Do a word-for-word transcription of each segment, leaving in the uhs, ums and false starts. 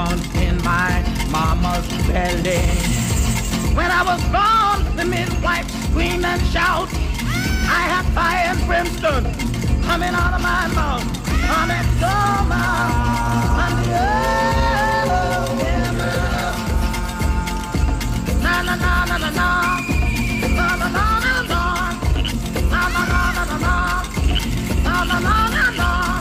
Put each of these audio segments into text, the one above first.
born in my mama's belly. When I was born, the midwife screamed and shout. I had fire and brimstone coming out of my mouth. I'm at Soma, I'm the old woman. Na na na na na na, na na na na na, na na na na na, na na na na na.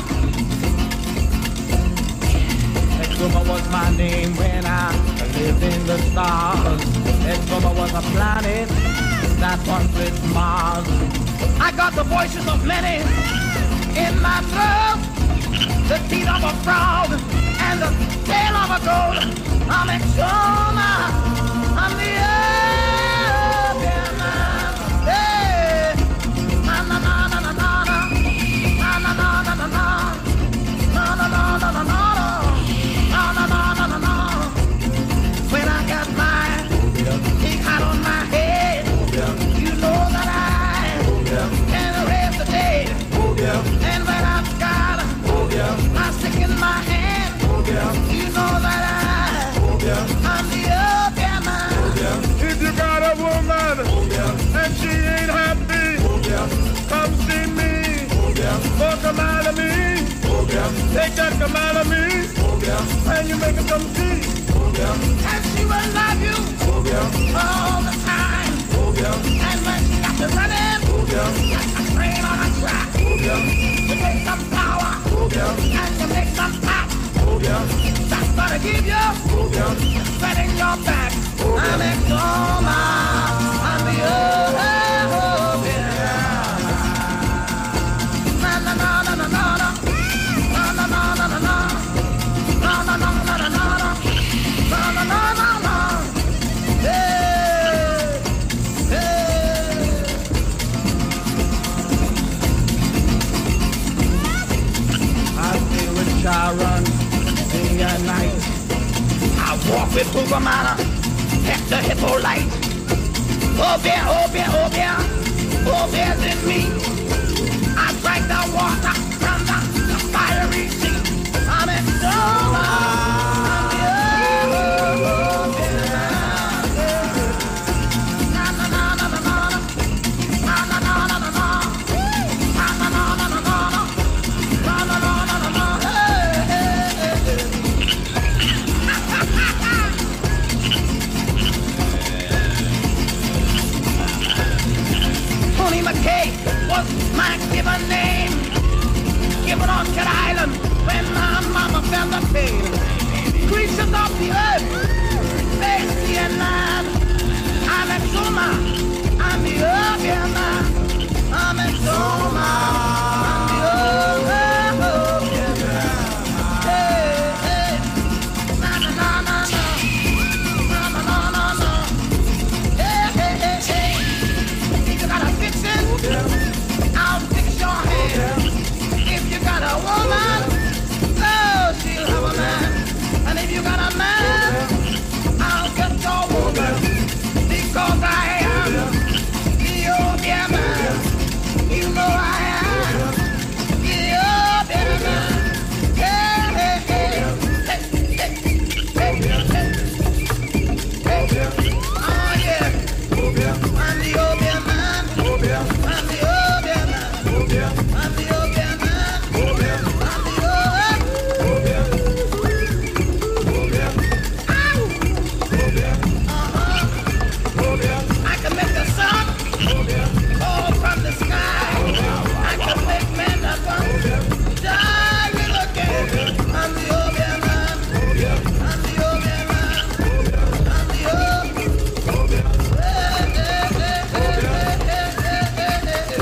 Exuma was my name when I lived in the stars. Exuma was a planet that once with Mars. I got the voices of many in my throat, the teeth of a frog and the tail of a goat. I'm Exuma, I'm the opium man. Hey, na na na na na na, na na na na na na, na na na na na na, na na na na na na. When I got my big hat on my head, you know that I can erase the day. And when I've got my stick in my hand, you know that I, I'm the opium man. If you got a woman and she ain't happy, come see me. For come out of me. Take that come out of me, and you make her come see. And she will love you all the time. And when she got to running, like a train on a track, you take some power and you make some pop. That's gonna give you sweat in your back. I'm Exuma, I'm the opium. Na na na na na na, na na na na na na, na na na na na na, na na na na na. Hey, hey. I stay with Sharon day and night. I walk with Pugomana, Hector Hippolyte. Oh bear, oh bear, oh bear, oh bear's in me. I drank the water from the, the fiery sea. I'm in Exuma. Tony McKay was my given name, given on Cat Island when my mama felt the pain. Creatures of the earth, space, sea and land. I'm Exuma, I'm the opium man. I'm Exuma, I'm the opium man. Hey, hey, na na na na na, na na na na na. Hey, hey, hey, hey. If you got a fix it, I'll fix your hand. If you got a woman, oh, she'll have a man. And if you got a man, I'll get your woman. Because I am the opium man. You know I am the opium man. Hey, hey, hey, hey, hey, hey, hey, hey. Oh, yeah. I'm the opium man. I'm the opium man. I'm the opium man. I'm the opium. I'm the opium. I can make the sun fall from the sky. I can make men that one die with a game. I'm the opium man. I'm the opium man. I'm the opium. Hey, hey, hey, hey, hey, hey, hey,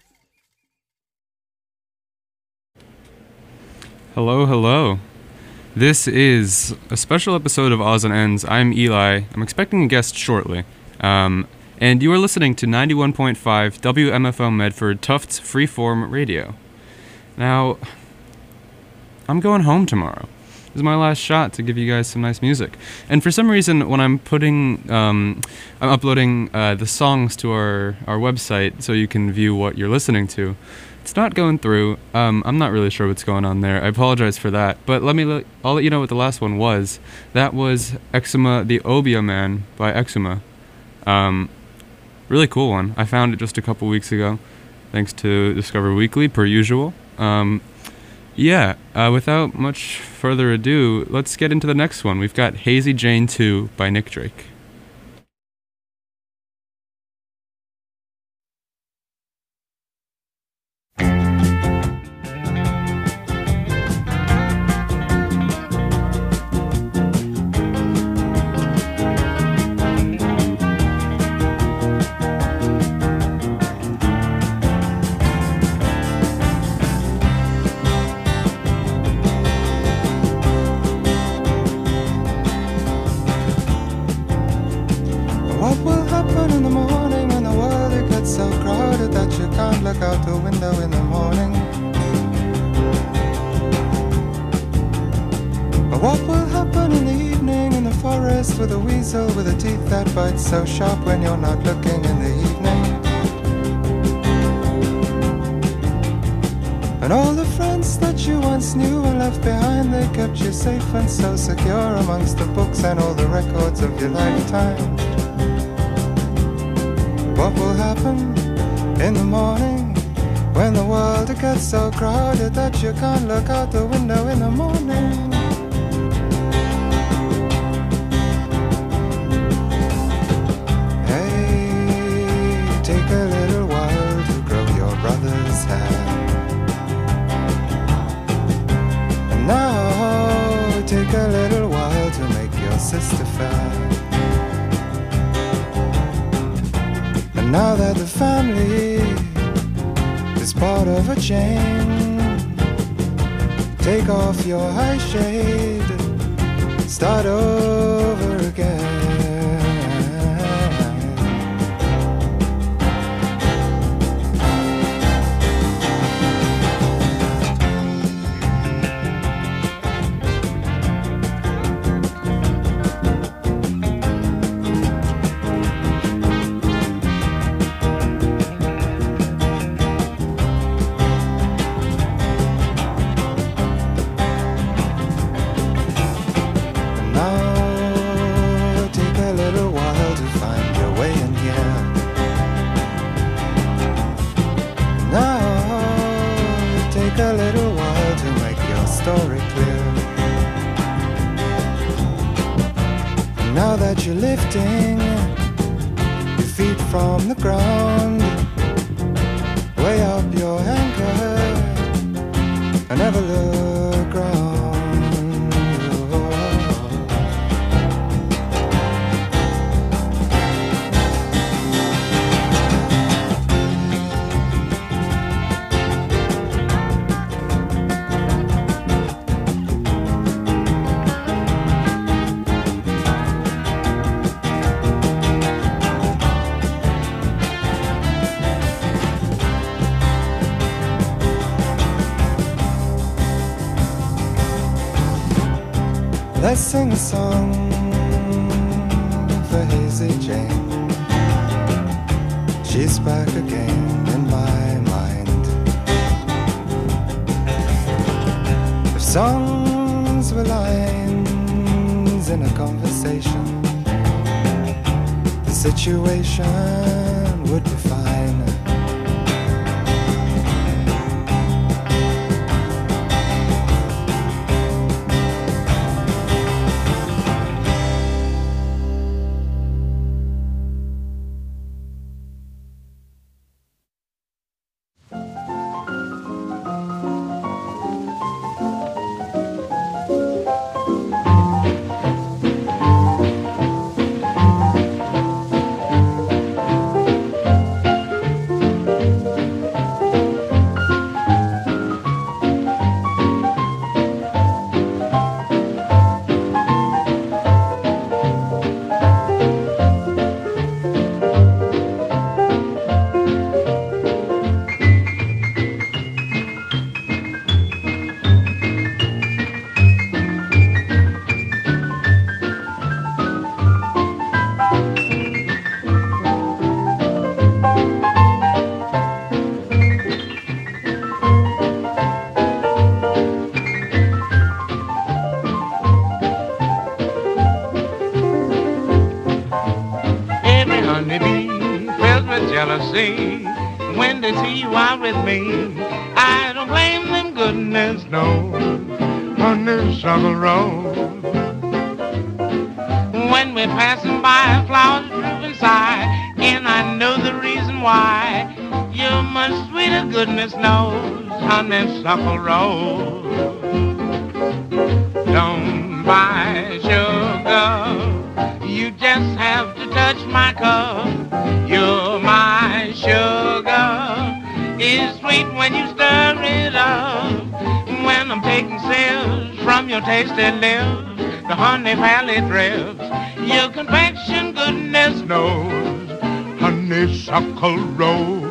Hello, hello. This is a special episode of Oz and Ends. I'm Eli. I'm expecting a guest shortly. Um, and you are listening to ninety-one point five W M F O Medford Tufts Freeform Radio. Now, I'm going home tomorrow. This is my last shot to give you guys some nice music. And for some reason, when I'm putting, um, I'm uploading uh, the songs to our, our website so you can view what you're listening to, it's not going through. Um, I'm not really sure what's going on there. I apologize for that. But let me, let, I'll let you know what the last one was. That was Eczema, the Obia Man by Eczema. Um, really cool one. I found it just a couple weeks ago, thanks to Discover Weekly, per usual. Um, yeah, uh, without much further ado, let's get into the next one. We've got Hazy Jane two by Nick Drake. Out the window in the morning. What will happen in the evening in the forest with a weasel with a teeth that bite so sharp when you're not looking in the evening? And all the friends that you once knew and left behind, they kept you safe and so secure amongst the books and all the records of your lifetime. What will happen in the morning when the world gets so crowded that you can't look out the window in the morning? Hey, take a little while to grow your brother's hair. And now take a little while to make your sister fair. And now that the family is part of a chain, take off your high shade, start over again. Now that you're lifting your feet from the ground, way up your anchor, and never look round. Let's sing a song for Hazy Jane. She's back again in my mind. If songs were lines in a conversation, the situation would be fine. jealousy when they see you out with me. I don't blame them, goodness knows, honeysuckle rose. When we're passing by, flowers droop inside, and I know the reason why. You're much sweeter, goodness knows, honeysuckle rose. Don't buy sugar, you just have to touch my cup. You're my sugar, it's sweet when you stir it up. When I'm taking sips from your tasty lips, the honey valley drips. Your confection, goodness knows, honeysuckle rose.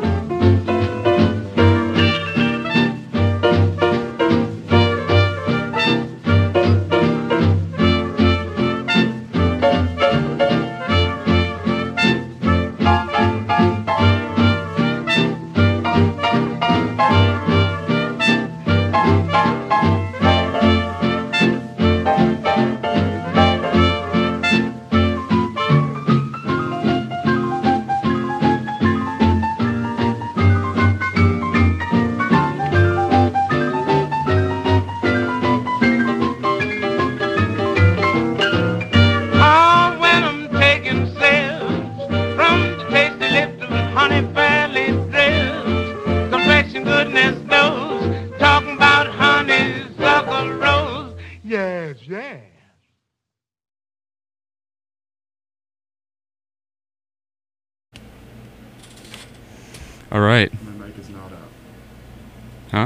All right. My mic is not up. Huh?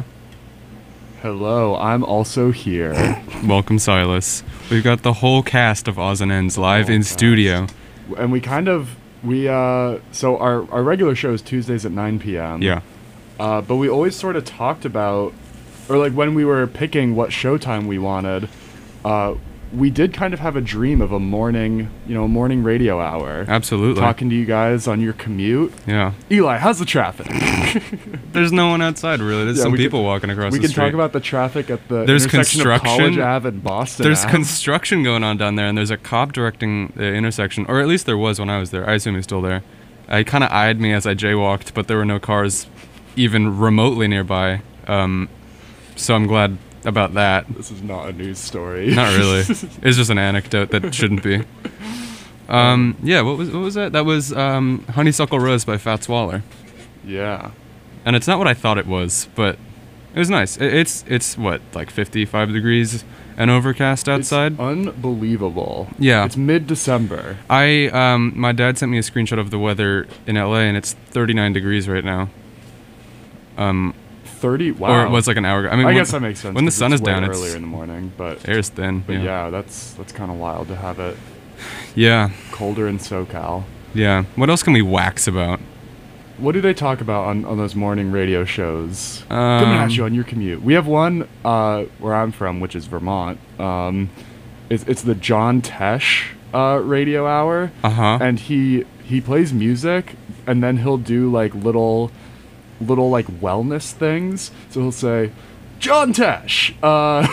Hello, I'm also here. Welcome, Silas. We've got the whole cast of Oz and Ends live Whole in cast. studio. And we kind of, we, uh, so our, our regular show is Tuesdays at nine p.m. Yeah. Uh, but we always sort of talked about, or like when we were picking what showtime we wanted, uh, we did kind of have a dream of a morning, you know, morning radio hour. Absolutely. Talking to you guys on your commute. Yeah. Eli, how's the traffic? There's no one outside, really. There's Yeah, some we people can- walking across We the can street. talk about the traffic at the There's intersection of construction. College Ave and Boston There's Ave. construction going on down there, and there's a cop directing the intersection, or at least there was when I was there. I assume he's still there. Uh, he kind of eyed me as I jaywalked, but there were no cars even remotely nearby. Um, so I'm glad about that. This is not a news story. Not really. It's just an anecdote that shouldn't be. Um, yeah, what was what was that? That was um, Honeysuckle Rose by Fats Waller. Yeah. And it's not what I thought it was, but it was nice. It, it's it's what, like fifty-five degrees and overcast outside. It's unbelievable. Yeah. It's mid-December. I um my dad sent me a screenshot of the weather in L A, and it's thirty-nine degrees right now. Um, thirty. Wow. or it was like an hour ago. I mean, I when, guess that makes sense. When the 'cause sun it's is way down, earlier it's in the morning, but air's thin. but yeah, yeah, that's that's kind of wild to have it yeah, colder in SoCal. yeah. What else can we wax about? What do they talk about on, on those morning radio shows? Um, Coming at you on your commute. We have one uh, where I'm from, which is Vermont. Um, it's it's the John Tesh uh, radio hour, Uh huh. and he he plays music, and then he'll do like little little like wellness things. So he'll say, John Tesh, uh,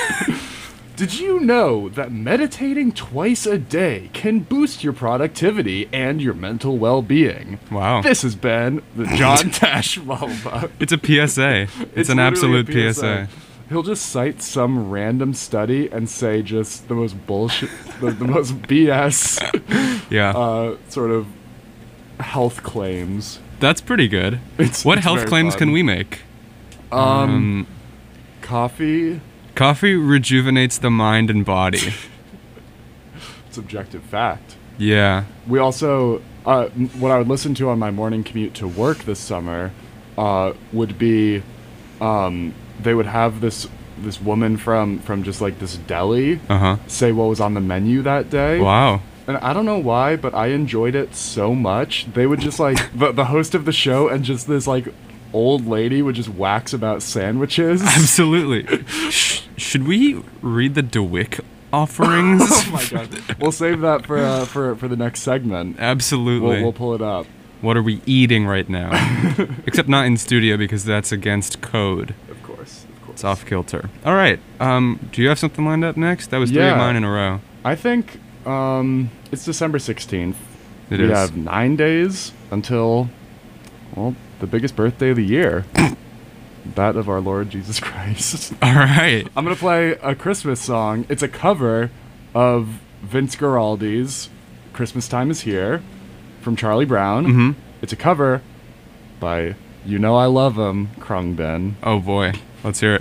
did you know that meditating twice a day can boost your productivity and your mental well-being? Wow. This has been the John Tesh blah, blah, blah. It's a P S A. It's, an literally absolute a P S A. He'll just cite some random study and say just the most bullshit, the, the most B S Yeah. uh, sort of health claims. That's pretty good. It's- what it's health very claims fun. can we make? Um, Um, coffee, coffee rejuvenates the mind and body. subjective fact. Yeah. We also, uh, m- what I would listen to on my morning commute to work this summer, uh, would be, um, they would have this this woman from from just like this deli Uh huh. say what was on the menu that day. Wow. And I don't know why, but I enjoyed it so much. They would just like the the host of the show and just this like old lady would just wax about sandwiches. Absolutely. Sh- should we read the DeWick offerings? Oh my god. We'll save that for uh, for for the next segment. Absolutely. We'll, we'll pull it up. What are we eating right now? Except not in studio because that's against code. Of course. Of course. It's off kilter. All right. Um, do you have something lined up next? That was three Yeah. of mine in a row. I think um it's December sixteenth. It we is. have nine days until Well, the biggest birthday of the year. That of our Lord Jesus Christ. All right. I'm going to play a Christmas song. It's a cover of Vince Guaraldi's Christmas Time Is Here from Charlie Brown. Mm-hmm. It's a cover by You Know I Love Him, Krungben. Oh boy. Let's hear it.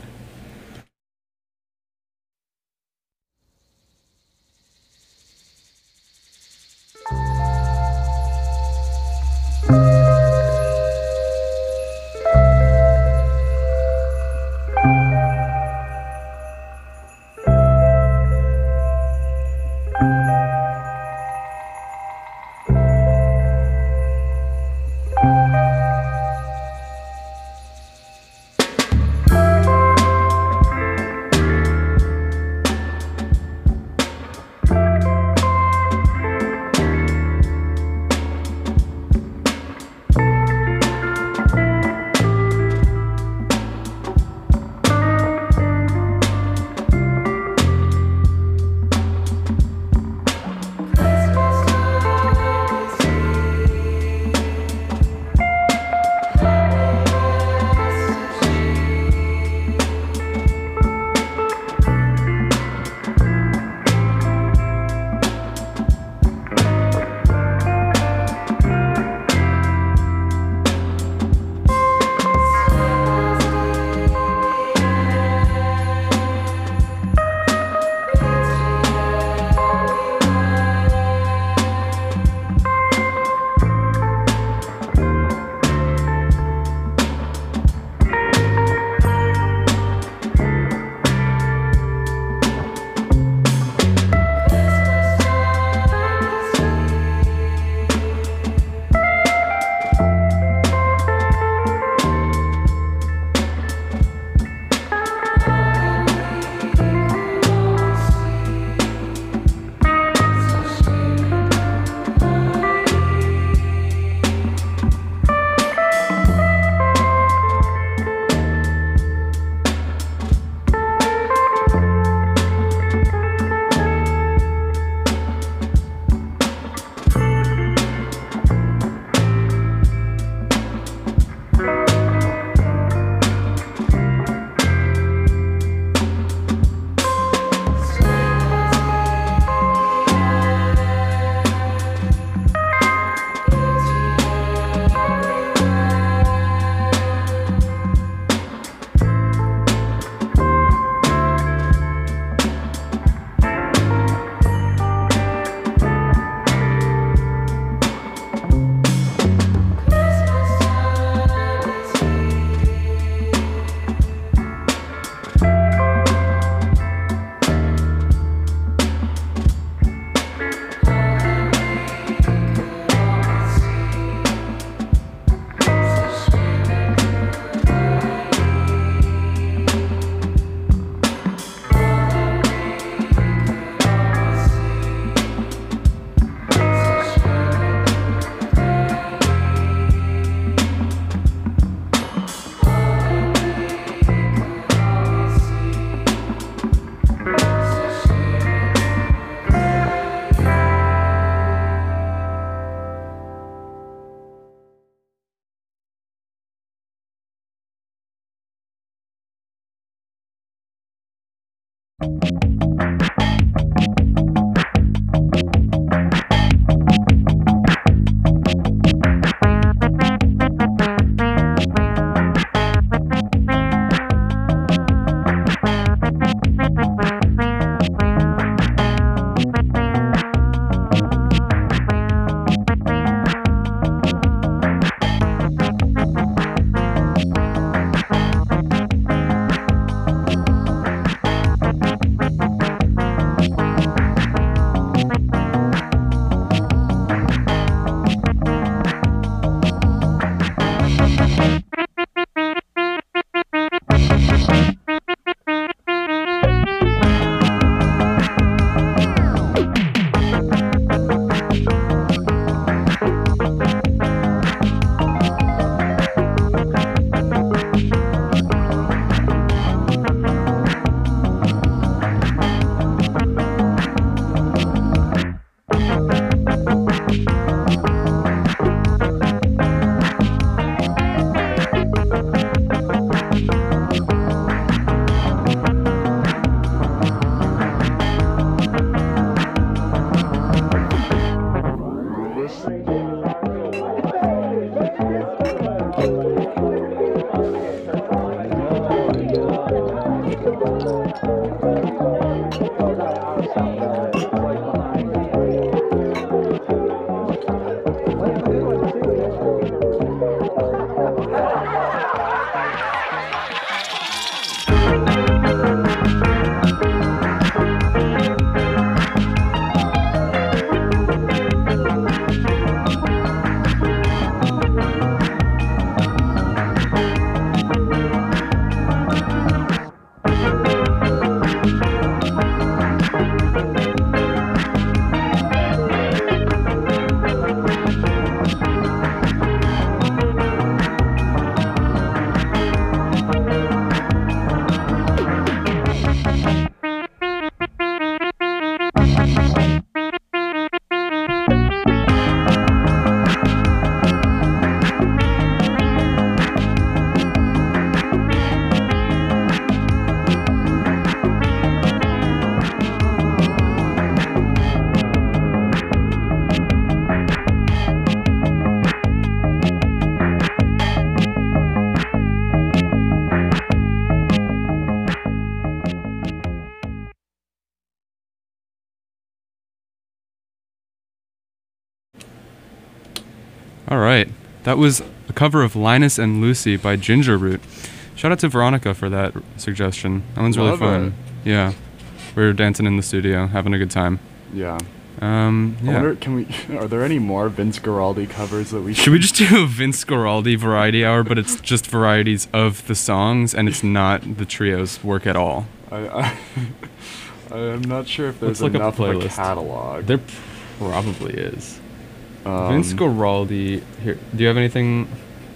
All right. That was a cover of Linus and Lucy by Ginger Root. Shout out to Veronica for that suggestion. That one's really Love fun. it. Yeah. We were dancing in the studio, having a good time. Yeah. Um, I yeah. wonder, can we? Are there any more Vince Guaraldi covers that we Should we just do a Vince Guaraldi variety hour, but it's just varieties of the songs, and it's not the trio's work at all? I, I, I'm not sure if there's Let's look up enough the of a playlist. catalog. There probably is. Um, Vince Guaraldi. Here, do you have anything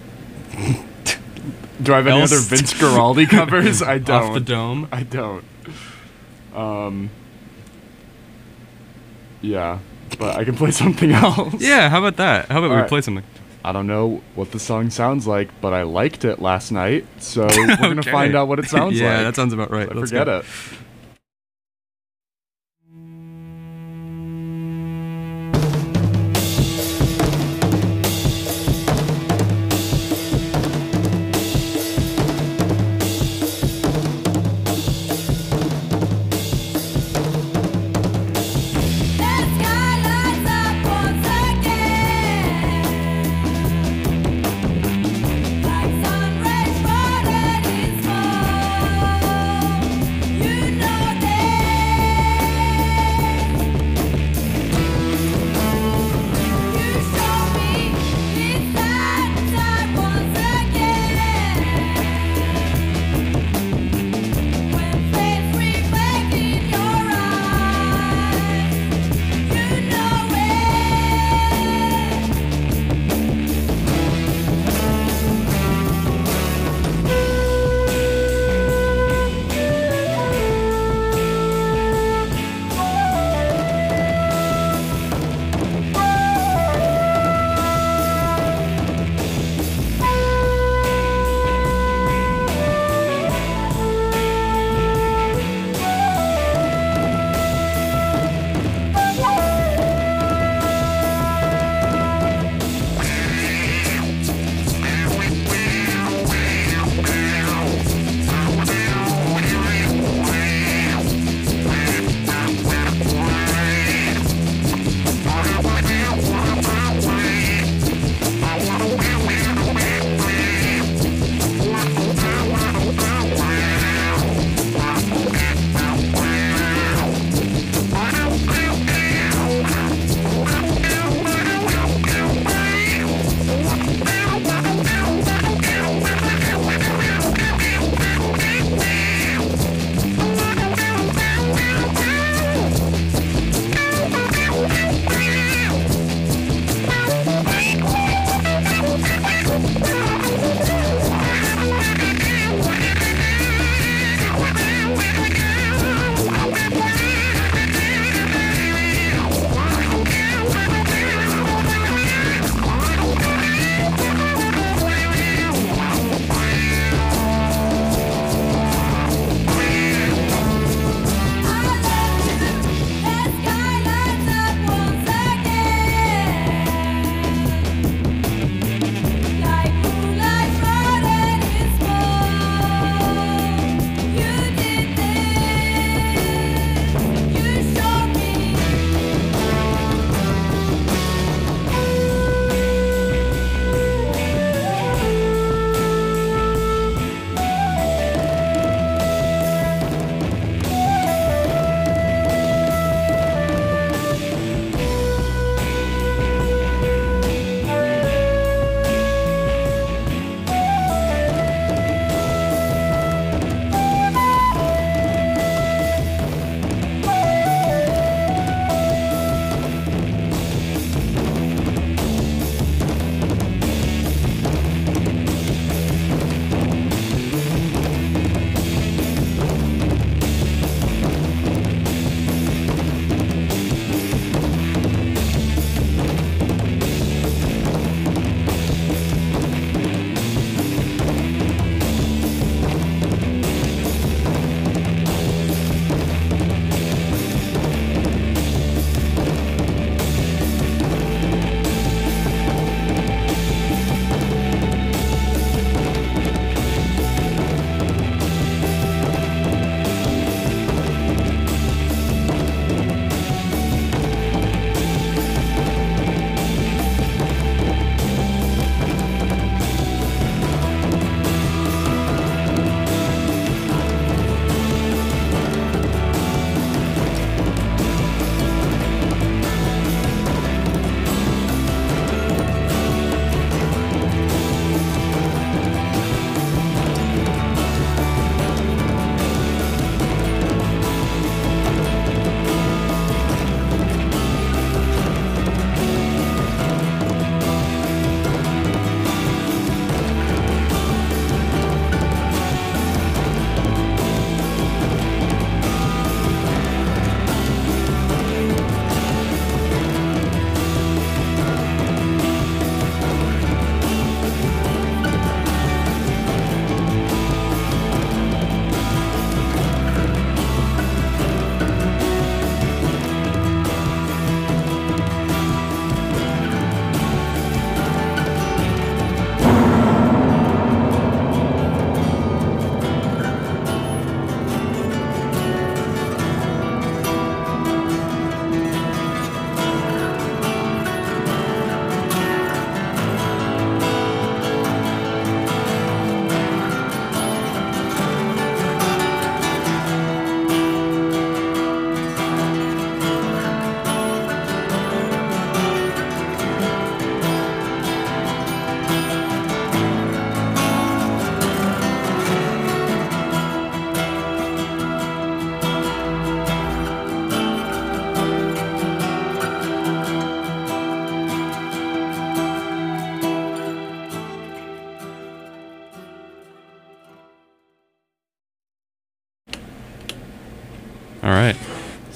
Do I have any else other Vince Guaraldi covers? I don't. off the dome? I don't. Um. Yeah, but I can play something else. Yeah, how about that? How about we Alright. play something? I don't know what the song sounds like, but I liked it last night, so we're gonna Okay. find out what it sounds yeah, like. that sounds about right. I Let's forget go. it. You know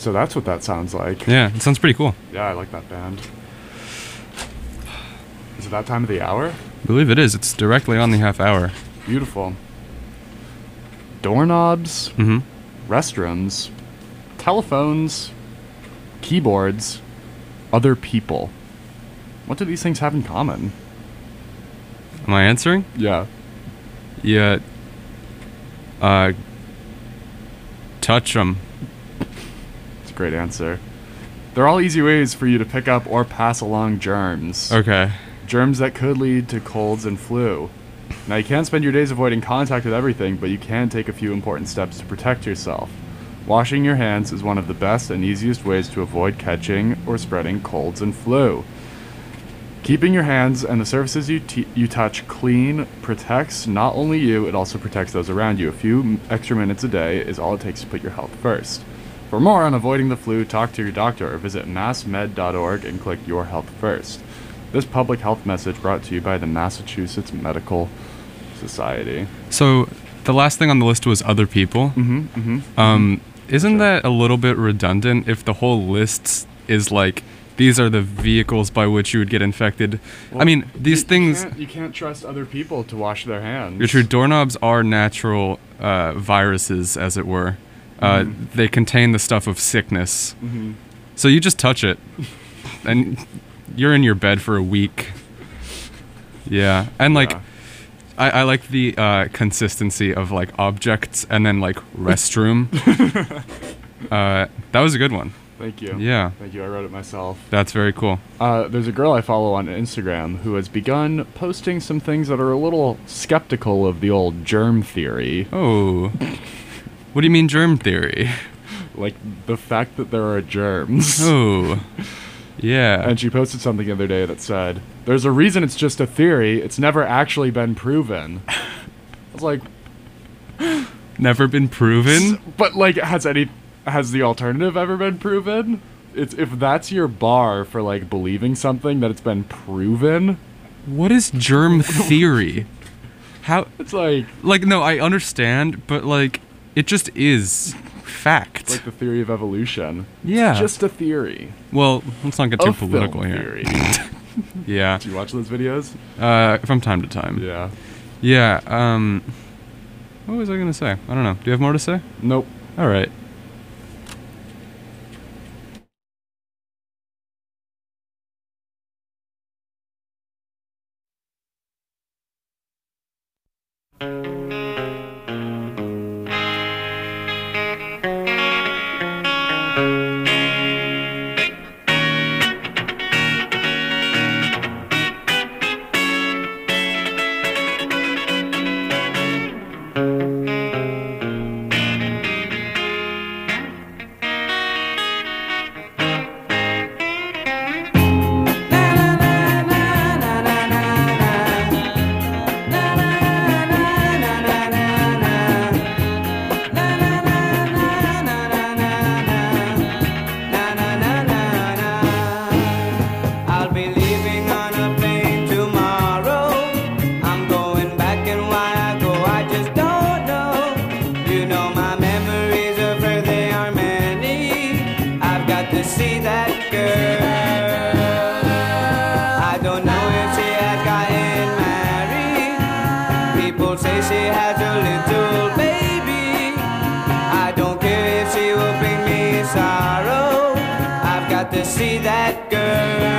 So that's what that sounds like. Yeah, it sounds pretty cool. Yeah, I like that band. Is it that time of the hour? I believe it is. It's directly on the half hour. Beautiful. Doorknobs, Mm-hmm. restrooms, telephones, keyboards, other people. What do these things have in common? Am I answering? Yeah. Yeah. Uh. Touch them. It's a great answer. They're all easy ways for you to pick up or pass along germs. Okay. Germs that could lead to colds and flu. Now, you can't spend your days avoiding contact with everything, but you can take a few important steps to protect yourself. Washing your hands is one of the best and easiest ways to avoid catching or spreading colds and flu. Keeping your hands and the surfaces you, t- you touch clean protects not only you, it also protects those around you. A few m- extra minutes a day is all it takes to put your health first. For more on avoiding the flu, talk to your doctor or visit mass med dot org and click Your Health First. This public health message brought to you by the Massachusetts Medical Society. So, the last thing on the list was other people. Mm-hmm, mm-hmm. Um, isn't Sure. that a little bit redundant if the whole list is like, these are the vehicles by which you would get infected? I mean, these you, things... You can't, you can't trust other people to wash their hands. Your true doorknobs are natural uh, viruses, as it were. Uh, Mhm. They contain the stuff of sickness. Mm-hmm. So you just touch it, and you're in your bed for a week. Yeah, and like, Yeah. I, I like the uh, consistency of like objects, and then like restroom. uh, that was a good one. Thank you. Yeah. Thank you. I wrote it myself. That's very cool. Uh, there's a girl I follow on Instagram who has begun posting some things that are a little skeptical of the old germ theory. Oh, what do you mean germ theory? Like the fact that there are germs. Oh, yeah. And she posted something the other day that said, "There's a reason it's just a theory. It's never actually been proven." I was like, Never been proven. but like, has any, has the alternative ever been proven? It's if that's your bar for like believing something that it's been proven. What is germ theory? How? It's like Like, no, I understand, but like, it just is fact. like the theory of evolution. Yeah. It's just a theory. Well, let's not get too A film political here. theory. Yeah. Do you watch those videos? Uh, from time to time. Yeah. Yeah. Um. What was I gonna say? I don't know. Do you have more to say? Nope. All right. I'll be leaving on a plane tomorrow. I'm going back, and why I go, I just don't know. You know my memories of her, they are many. I've got to see that girl. I don't know if she has gotten married. People say she has a little baby. I don't care if she will bring me sorrow. I've got to see that girl.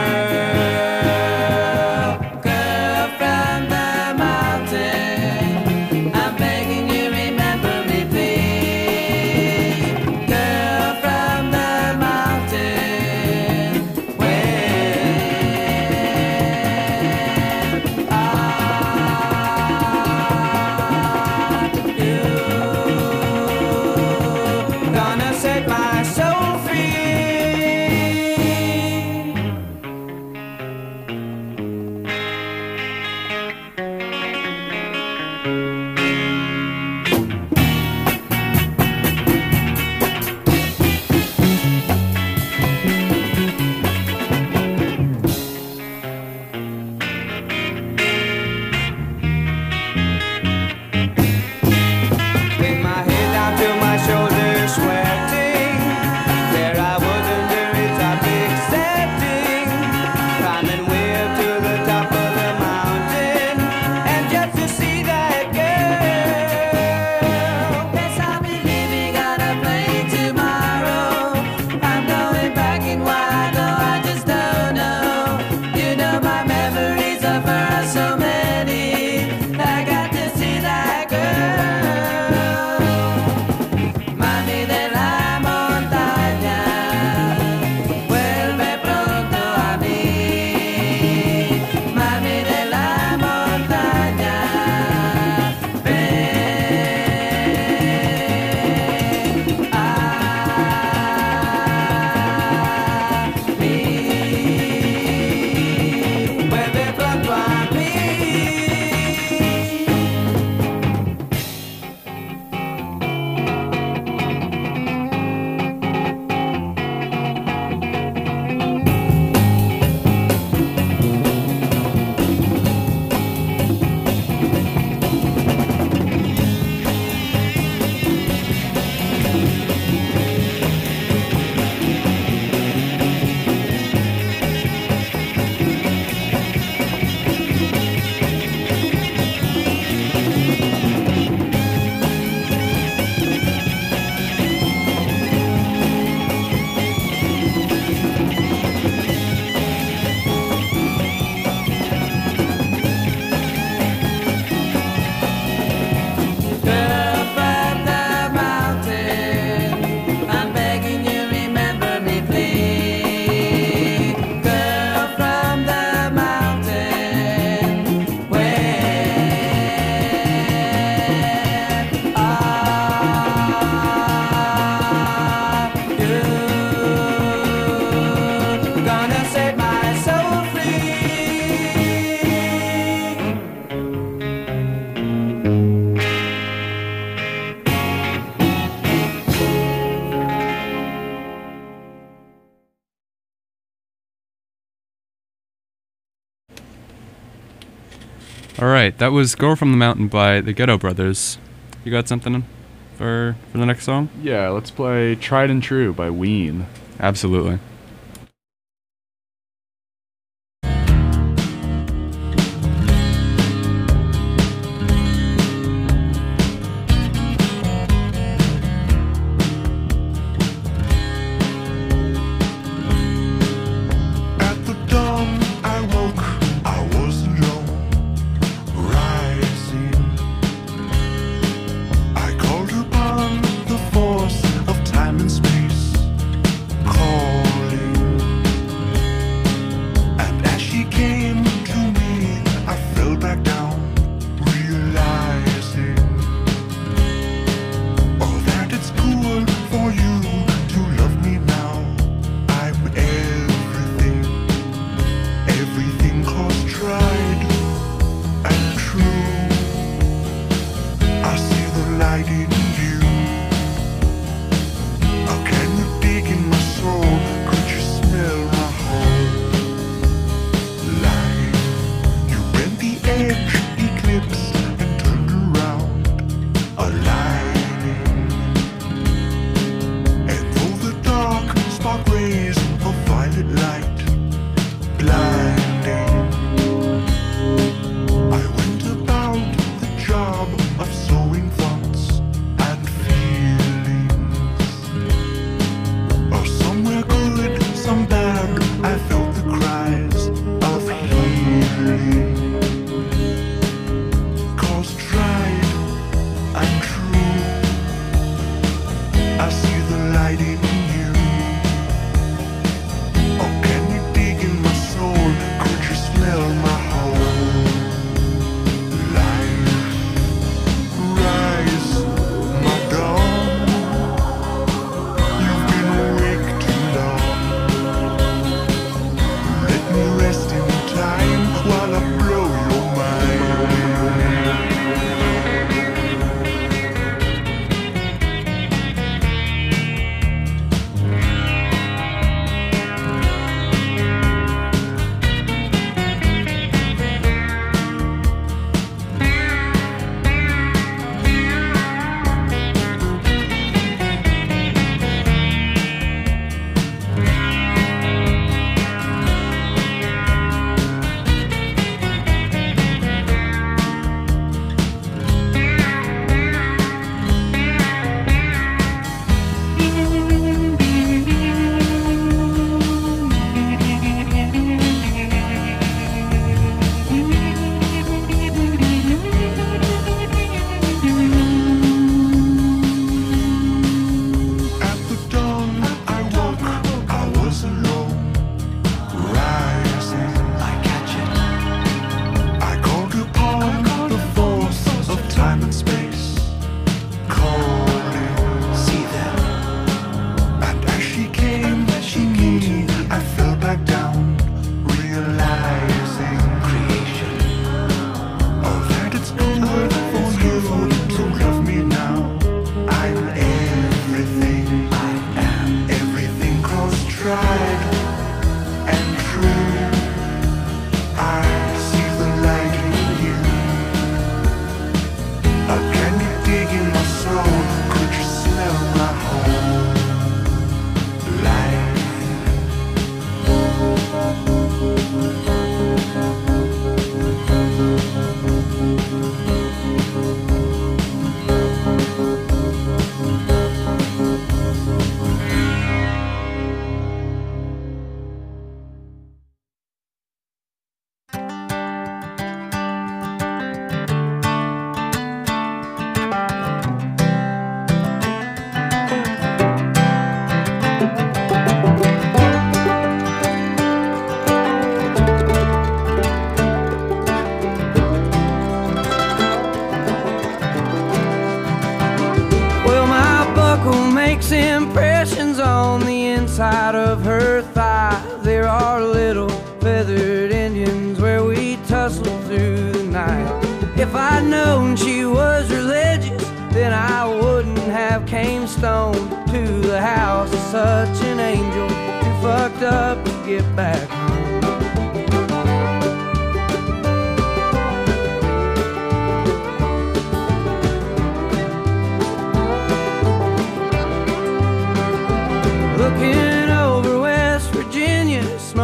Girl from the mountain, I'm begging you, remember me, please. Girl from the mountain, when are you gonna set my soul free? All right, that was "Girl from the Mountain" by the Ghetto Brothers. You got something for for the next song? Yeah, let's play "Tried and True" by Ween. Absolutely. makes impressions on the inside of her thigh. There are little feathered Indians where we tussle through the night. If I'd known she was religious, then I wouldn't have came stoned to the house of such an angel, too fucked up to get back home.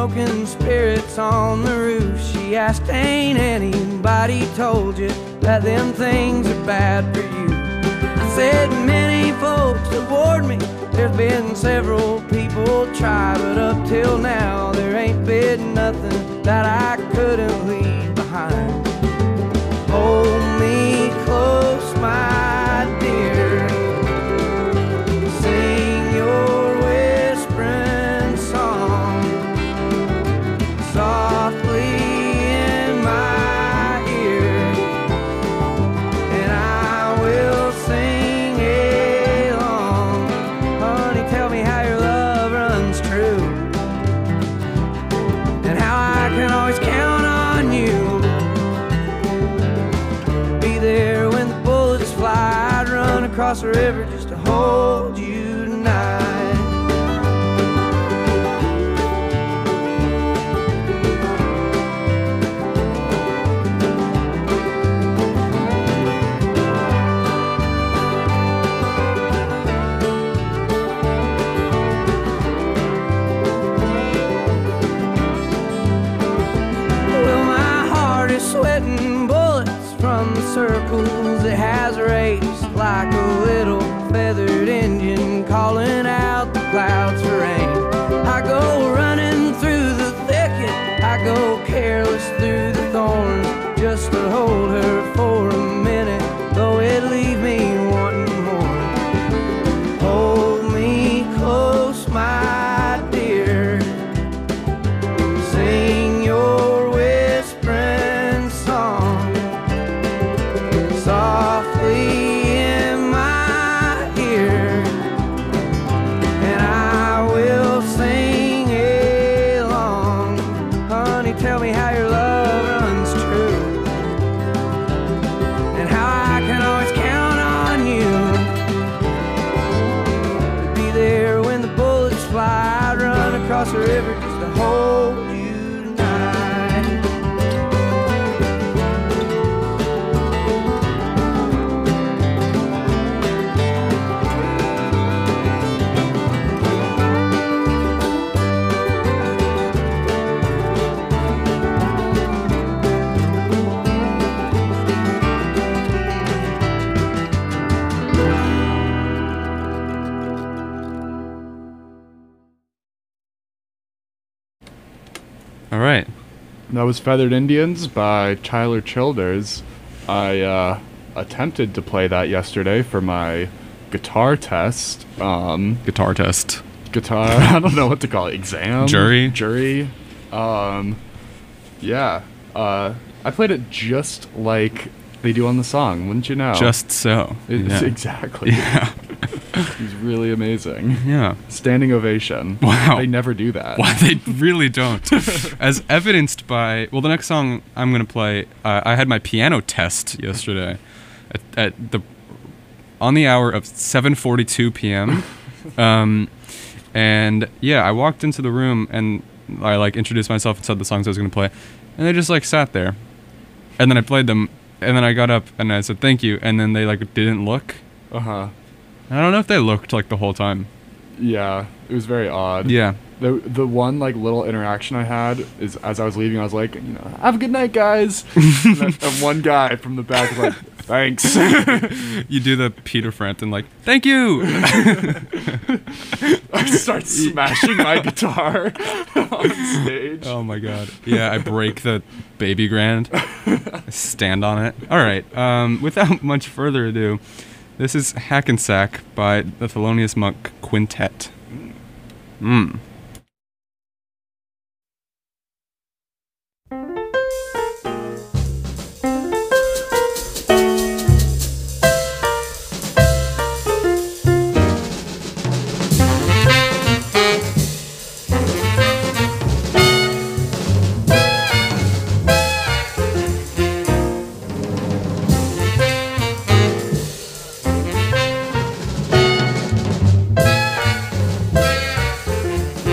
smoking spirits on the roof. She asked, ain't anybody told you that them things are bad for you? I said, many folks have warned me. There's been several people try, but up till now there ain't been nothing that I couldn't leave behind. Hold me close, my dear. Sing your whispering song softly in my ear, and I will sing along. Honey, tell me how your love runs true, and how I can always count on you. Be there when the bullets fly. I'd run across the river just to hold you tonight. Well, my heart is sweating bullets from the circles it has raced, like a little feathered engine calling out the clouds for rain. I go running through the thicket, I go careless through the thorns, just to hold her for a minute, though it leave me wanting more. Hold me close, my dear. Sing your whispering song softly in my ear, and I will sing along. Honey, tell me how your love runs true, and how I can always count on you. To be there when the bullets fly. I'd run across the river just to hold you tonight. All right. That was Feathered Indians by Tyler Childers. I uh, attempted to play that yesterday for my guitar test. Um, Guitar test. guitar, I don't know what to call it, exam? Jury? Jury. Um, yeah. Uh, I played it just like they do on the song, wouldn't you know? Just so. It's Yeah. Exactly. Yeah. It was really amazing. Yeah. Standing ovation. Wow. They never do that. Why they really don't. As evidenced by, well, the next song I'm going to play, uh, I had my piano test yesterday at, at the on the hour of seven forty-two p.m. um, and yeah, I walked into the room and I like introduced myself and said the songs I was going to play, and they just like sat there, and then I played them, and then I got up and I said thank you, and then they like didn't look. Uh huh. I don't know if they looked like the whole time. Yeah, it was very odd. Yeah. The the one like little interaction I had is as I was leaving, I was like, you know, have a good night, guys. and, then, and one guy from the back was like, thanks. You do the Peter Frampton like, thank you. I start smashing my guitar on stage. Oh my god. Yeah, I break the baby grand. I stand on it. All right. Um, without much further ado, this is Hackensack by the Thelonious Monk Quintet. Mm. Thank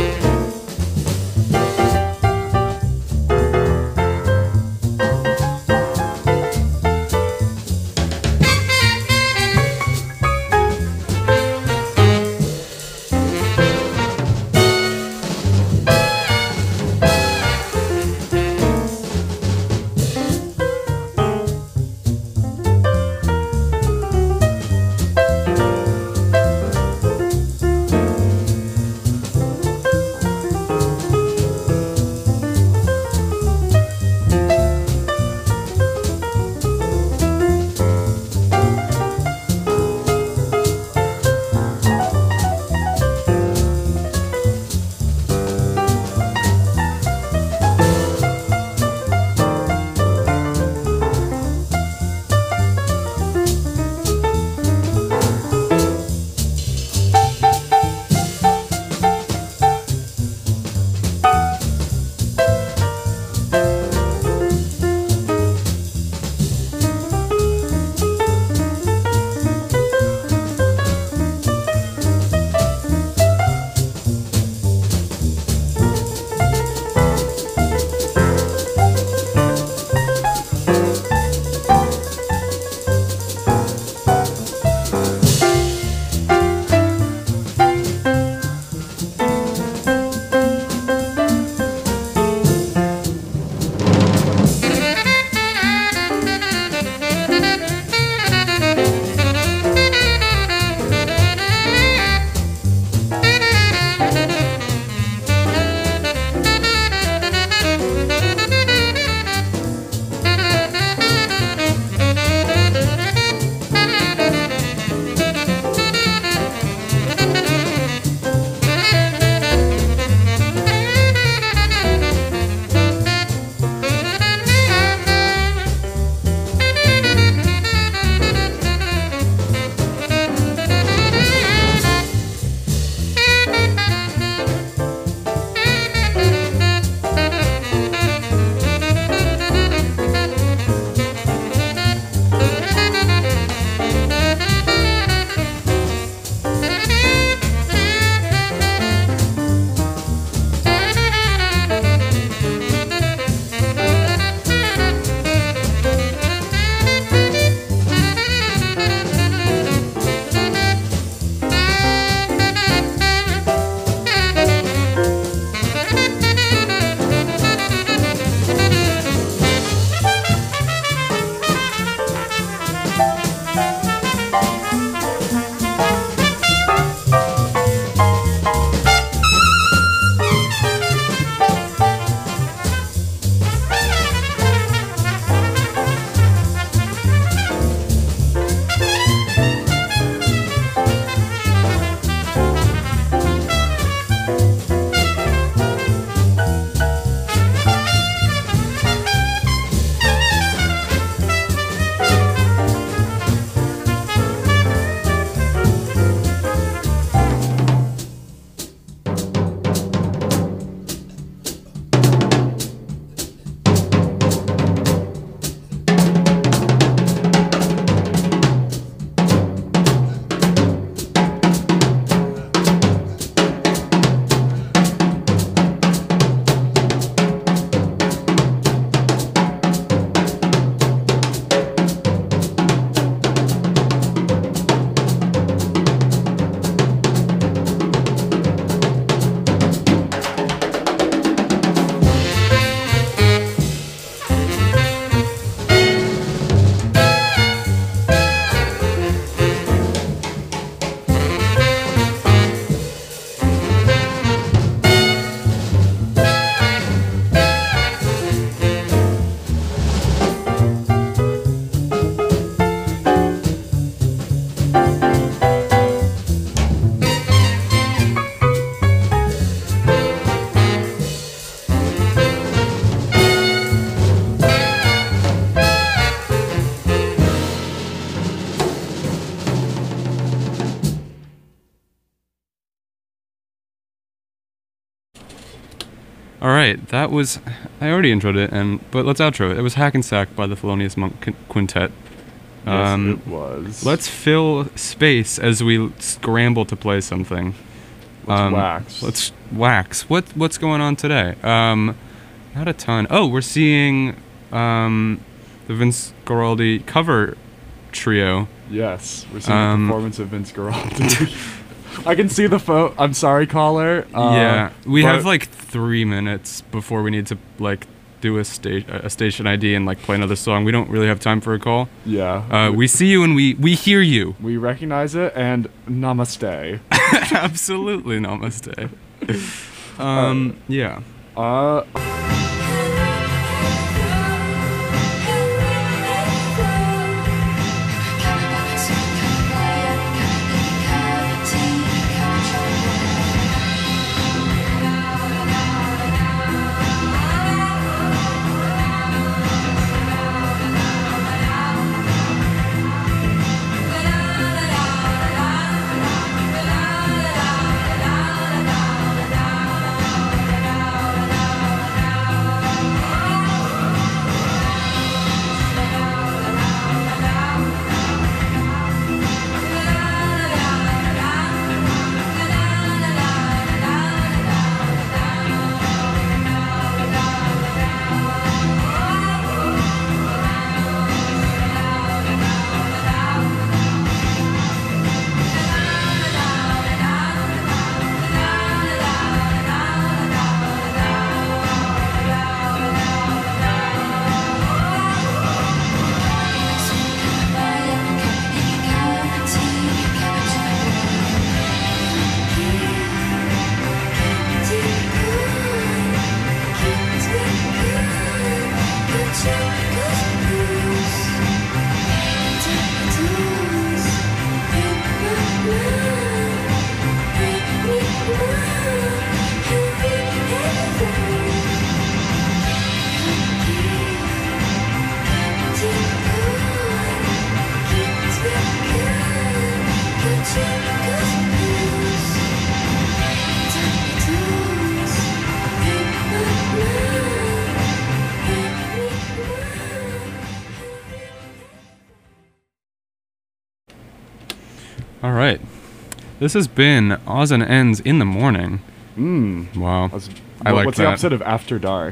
All right, that was. I already introed it, and but let's outro it. It was Hackensack by the Thelonious Monk Qu- Quintet. Yes, it was. Let's fill space as we scramble to play something. Let's Um, wax. Let's wax. What what's going on today? Um, not a ton. Oh, we're seeing um, the Vince Guaraldi cover trio. Yes, we're seeing Um, the performance of Vince Guaraldi. I can see the phone. I'm sorry, caller. Uh, yeah, we but- have like three minutes before we need to like do a sta- a station I D and like play another song. We don't really have time for a call. Yeah. Uh, we see you and we we hear you. We recognize it, and namaste. Absolutely, namaste. Um, yeah. Uh. All right. This has been Odds and Ends in the morning. Mm. Wow. That's- I what- like What's that. the opposite of after dark?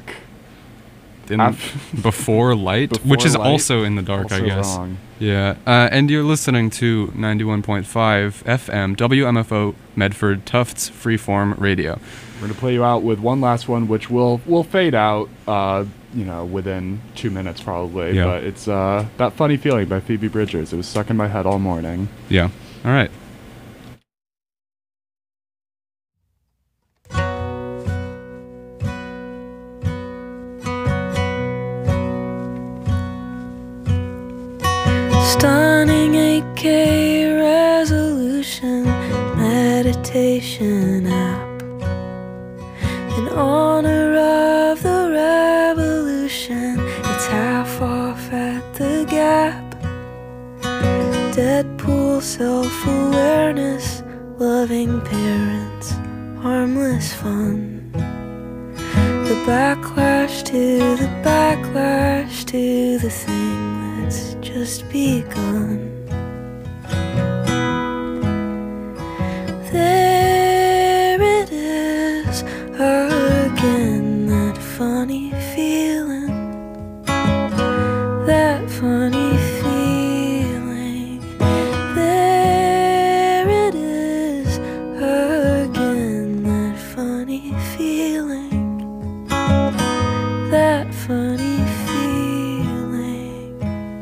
In, Af- before light, Before which is light? also in the dark, I Also guess. wrong. Yeah. Uh, and you're listening to ninety-one point five F M W M F O Medford Tufts Freeform Radio. We're gonna play you out with one last one, which will will fade out, uh, you know, within two minutes probably. Yeah. But it's uh, That Funny Feeling by Phoebe Bridgers. It was stuck in my head all morning. Yeah. All right. Stunning eight K resolution meditation app in honor of the revolution. It's half off at the Gap. Deadpool self-awareness, loving parents, harmless fun. The backlash to the backlash to the thing that's just begun. There it is again, that funny feeling, that funny feeling. There it is again, that funny feeling, that funny feeling.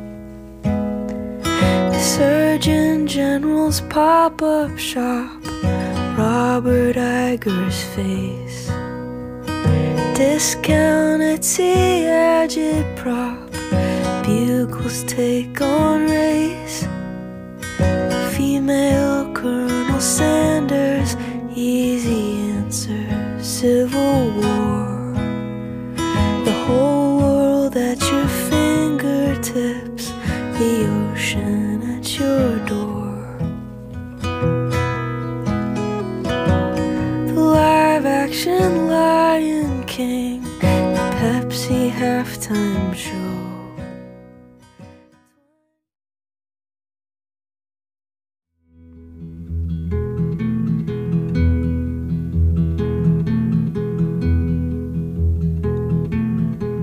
The Surgeon General's pop-up shop, Robert Iger's face, discounted tea agitprop, Bugle's take on race, female Colonel Sanders, easy answer, Civil War, the whole world at your fingertips, the ocean at your door. Live action Lion King, the Pepsi halftime show.